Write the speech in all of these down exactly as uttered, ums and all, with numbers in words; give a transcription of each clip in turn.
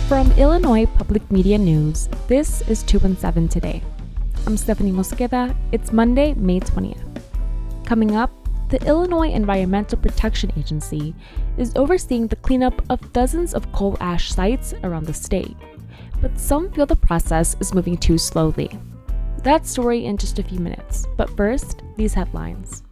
From Illinois Public Media News, this is two one seven Today. I'm Stephanie Mosqueda. It's Monday, May twentieth. Coming up, the Illinois Environmental Protection Agency is overseeing the cleanup of dozens of coal ash sites around the state, but some feel the process is moving too slowly. That story in just a few minutes, but first, these headlines.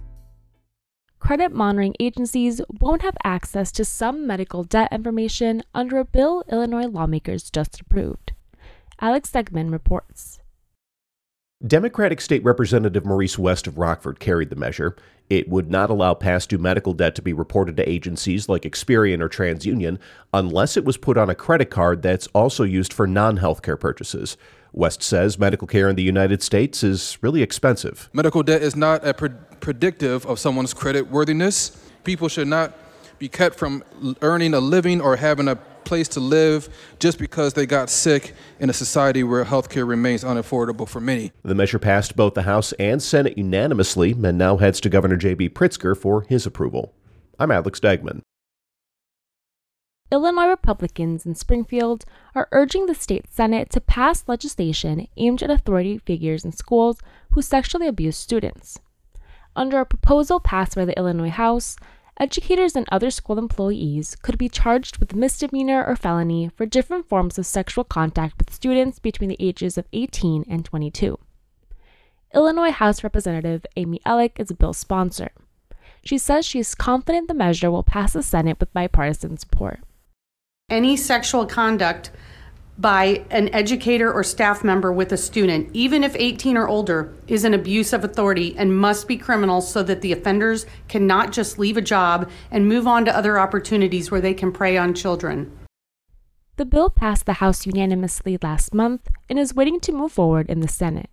Credit monitoring agencies won't have access to some medical debt information under a bill Illinois lawmakers just approved. Alex Stegman reports. Democratic State Representative Maurice West of Rockford carried the measure. It would not allow past due medical debt to be reported to agencies like Experian or TransUnion unless it was put on a credit card that's also used for non-healthcare purchases. West says medical care in the United States is really expensive. Medical debt is not a pre- predictive of someone's credit worthiness. People should not be kept from earning a living or having a place to live just because they got sick in a society where healthcare remains unaffordable for many. The measure passed both the House and Senate unanimously and now heads to Governor J B Pritzker for his approval. I'm Alex Stegman. Illinois Republicans in Springfield are urging the state Senate to pass legislation aimed at authority figures in schools who sexually abuse students. Under a proposal passed by the Illinois House, educators and other school employees could be charged with misdemeanor or felony for different forms of sexual contact with students between the ages of eighteen and twenty-two. Illinois House Representative Amy Ellick is a bill sponsor. She says she is confident the measure will pass the Senate with bipartisan support. Any sexual conduct by an educator or staff member with a student, even if eighteen or older, is an abuse of authority and must be criminal so that the offenders cannot just leave a job and move on to other opportunities where they can prey on children. The bill passed the House unanimously last month and is waiting to move forward in the Senate.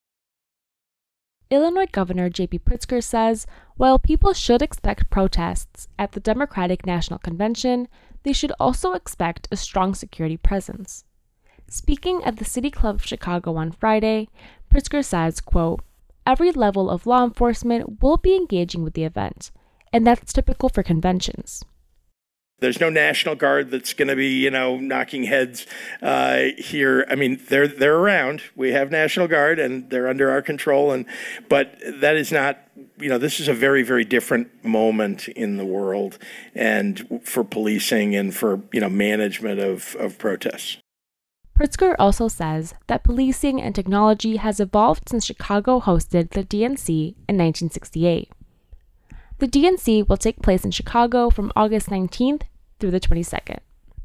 Illinois Governor J B Pritzker says while people should expect protests at the Democratic National Convention, they should also expect a strong security presence. Speaking at the City Club of Chicago on Friday, Pritzker says, quote, "Every level of law enforcement will be engaging with the event, and that's typical for conventions." There's no National Guard that's going to be, you know, knocking heads uh, here. I mean, they're they're around. We have National Guard, and they're under our control. And but that is not, you know, this is a very, very different moment in the world, and for policing and for, you know, management of, of protests. Pritzker also says that policing and technology has evolved since Chicago hosted the D N C in nineteen sixty-eight. The D N C will take place in Chicago from August nineteenth through the twenty-second.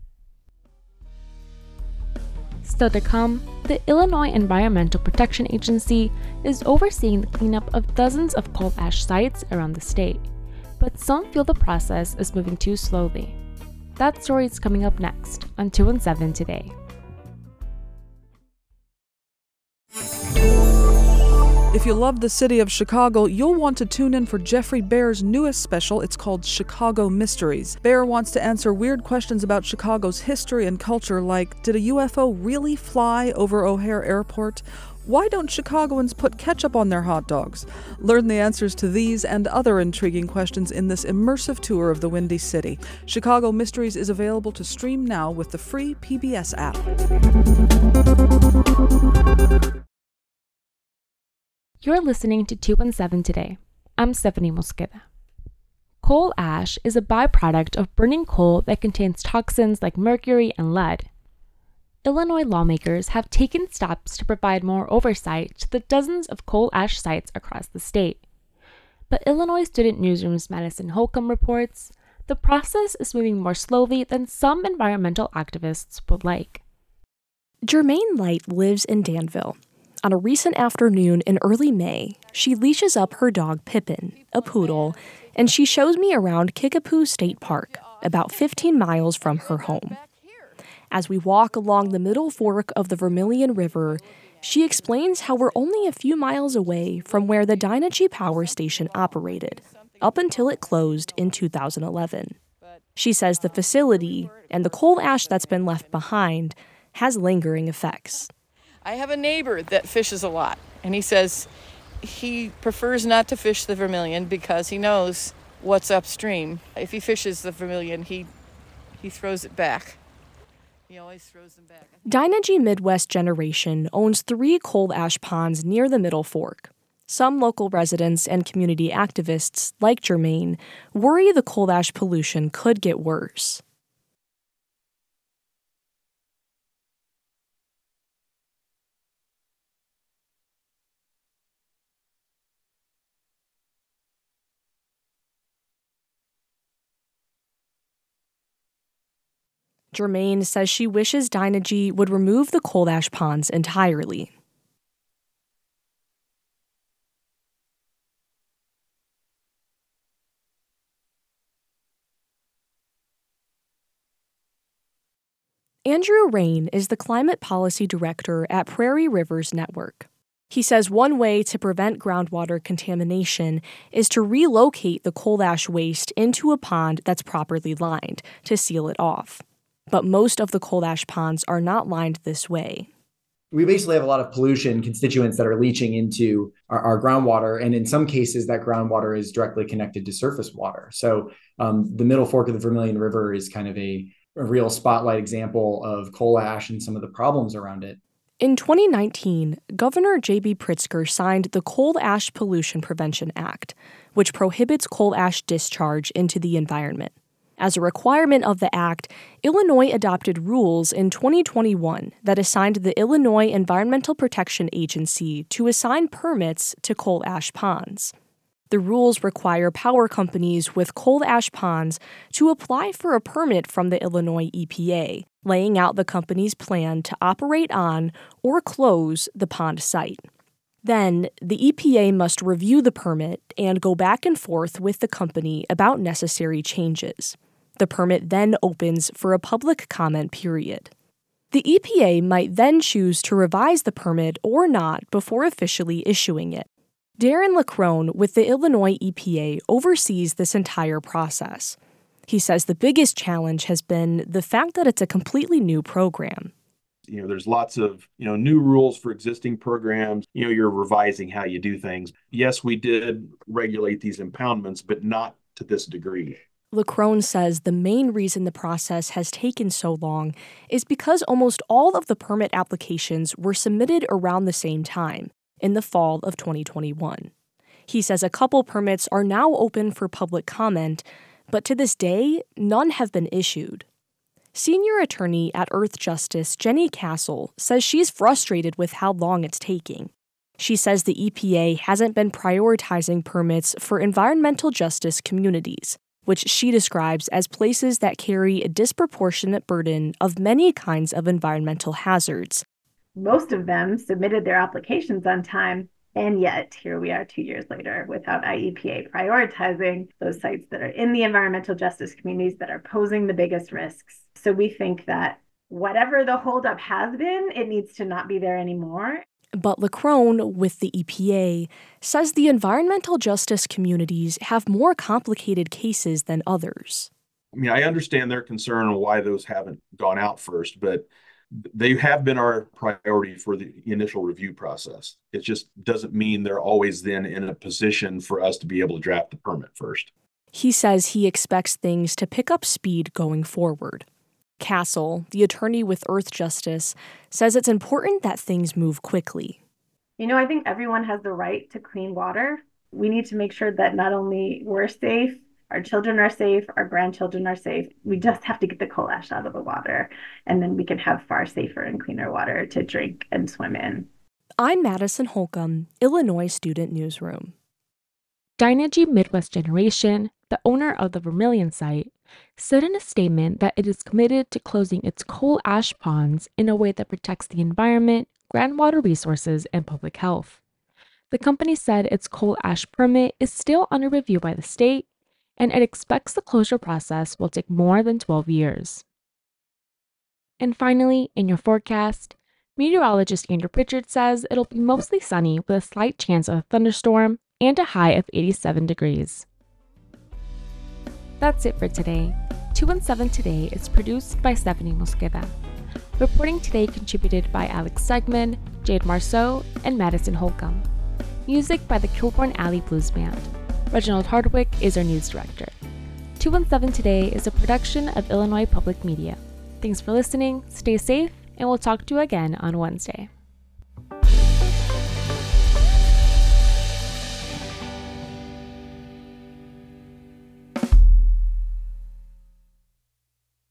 Still to come, the Illinois Environmental Protection Agency is overseeing the cleanup of dozens of coal ash sites around the state, but some feel the process is moving too slowly. That story is coming up next on two one seven Today. If you love the city of Chicago, you'll want to tune in for Jeffrey Bear's newest special. It's called Chicago Mysteries. Bear wants to answer weird questions about Chicago's history and culture, like, did a U F O really fly over O'Hare Airport? Why don't Chicagoans put ketchup on their hot dogs? Learn the answers to these and other intriguing questions in this immersive tour of the Windy City. Chicago Mysteries is available to stream now with the free P B S app. You're listening to two one seven Today. I'm Stephanie Mosqueda. Coal ash is a byproduct of burning coal that contains toxins like mercury and lead. Illinois lawmakers have taken steps to provide more oversight to the dozens of coal ash sites across the state. But Illinois Student Newsroom's Madison Holcomb reports the process is moving more slowly than some environmental activists would like. Jermaine Light lives in Danville. On a recent afternoon in early May, she leashes up her dog Pippin, a poodle, and she shows me around Kickapoo State Park, about fifteen miles from her home. As we walk along the middle fork of the Vermilion River, she explains how we're only a few miles away from where the Dynegy Power Station operated, up until it closed in two thousand eleven. She says the facility, and the coal ash that's been left behind, has lingering effects. I have a neighbor that fishes a lot, and he says he prefers not to fish the Vermilion because he knows what's upstream. If he fishes the Vermilion, he he throws it back. He always throws them back. Dynegy Midwest Generation owns three coal ash ponds near the Middle Fork. Some local residents and community activists, like Jermaine, worry the coal ash pollution could get worse. Jermaine says she wishes Dynegy would remove the coal ash ponds entirely. Andrew Rain is the climate policy director at Prairie Rivers Network. He says one way to prevent groundwater contamination is to relocate the coal ash waste into a pond that's properly lined to seal it off. But most of the coal ash ponds are not lined this way. We basically have a lot of pollution constituents that are leaching into our, our groundwater. And in some cases, that groundwater is directly connected to surface water. So um, the Middle Fork of the Vermilion River is kind of a, a real spotlight example of coal ash and some of the problems around it. In twenty nineteen, Governor J B Pritzker signed the Coal Ash Pollution Prevention Act, which prohibits coal ash discharge into the environment. As a requirement of the act, Illinois adopted rules in twenty twenty-one that assigned the Illinois Environmental Protection Agency to assign permits to coal ash ponds. The rules require power companies with coal ash ponds to apply for a permit from the Illinois E P A, laying out the company's plan to operate on or close the pond site. Then, the E P A must review the permit and go back and forth with the company about necessary changes. The permit then opens for a public comment period. The E P A might then choose to revise the permit or not before officially issuing it. Darren LaCrone with the Illinois E P A oversees this entire process. He says the biggest challenge has been the fact that it's a completely new program. You know, there's lots of, you know, new rules for existing programs. You know, you're revising how you do things. Yes, we did regulate these impoundments, but not to this degree. LaCrone says the main reason the process has taken so long is because almost all of the permit applications were submitted around the same time, in the fall of twenty twenty-one. He says a couple permits are now open for public comment, but to this day, none have been issued. Senior attorney at Earth Justice Jenny Castle says she's frustrated with how long it's taking. She says the E P A hasn't been prioritizing permits for environmental justice communities, which she describes as places that carry a disproportionate burden of many kinds of environmental hazards. Most of them submitted their applications on time, and yet here we are two years later without I E P A prioritizing those sites that are in the environmental justice communities that are posing the biggest risks. So we think that whatever the holdup has been, it needs to not be there anymore. But LaCrone with the E P A says the environmental justice communities have more complicated cases than others. I mean, I understand their concern on why those haven't gone out first, but they have been our priority for the initial review process. It just doesn't mean they're always then in a position for us to be able to draft the permit first. He says he expects things to pick up speed going forward. Castle, the attorney with Earth Justice, says it's important that things move quickly. You know, I think everyone has the right to clean water. We need to make sure that not only we're safe, our children are safe, our grandchildren are safe. We just have to get the coal ash out of the water, and then we can have far safer and cleaner water to drink and swim in. I'm Madison Holcomb, Illinois Student Newsroom. Dynegy Midwest Generation, the owner of the Vermilion site, said in a statement that it is committed to closing its coal ash ponds in a way that protects the environment, groundwater resources, and public health. The company said its coal ash permit is still under review by the state, and it expects the closure process will take more than twelve years. And finally, in your forecast, meteorologist Andrew Pritchard says it'll be mostly sunny with a slight chance of a thunderstorm and a high of eighty-seven degrees. That's it for today. two one seven Today is produced by Stephanie Mosqueda. Reporting today contributed by Alex Segman, Jade Marceau, and Madison Holcomb. Music by the Kilborn Alley Blues Band. Reginald Hardwick is our news director. two one seven Today is a production of Illinois Public Media. Thanks for listening, stay safe, and we'll talk to you again on Wednesday.